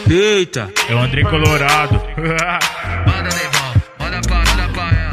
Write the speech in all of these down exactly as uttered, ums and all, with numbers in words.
Eita, é o André Colorado. Manda Nevão, manda pra, manda pra ela.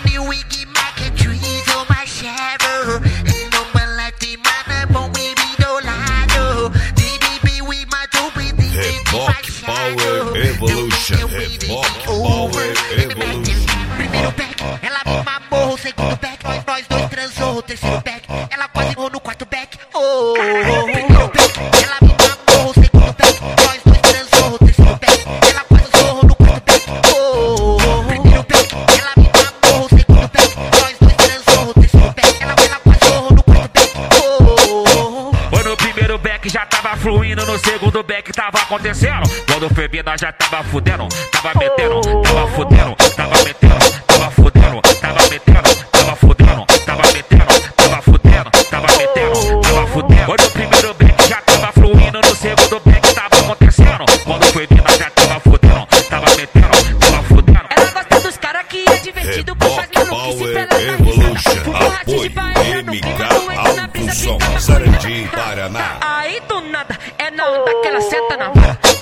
Reebok Power Evolution, Reebok Power Evolution. Primeiro back, ela me mamou. O segundo back, nós dois transou. O terceiro back, ela quase errou no quarto back. Oh, primeiro back, ela me mamou. O segundo back, nós dois transou. O terceiro back, ela quase errou no quarto back. Oh, primeiro back, ela me mamou. O segundo back, nós dois transou. O terceiro back, ela quase errou no quarto back. Oh, foi no primeiro back já tava fluindo, no segundo back tava acontecendo. Quando foi vir nós já tava fudendo, tava metendo, tava fudendo, tava metendo, tava fudendo, tava metendo, tava fudendo, tava metendo, tava fudendo, tava metendo, tava fudendo. Foi no primeiro back já tava fluindo, no segundo back tava acontecendo. Quando foi vir nós já tava fudendo, tava metendo, tava fudendo. Ela gosta dos cara que é divertido, por fazer Power Evolution, apoio M K Alto Som, Sarandi, Paraná. Aí do nada é na onda que ela senta na vara.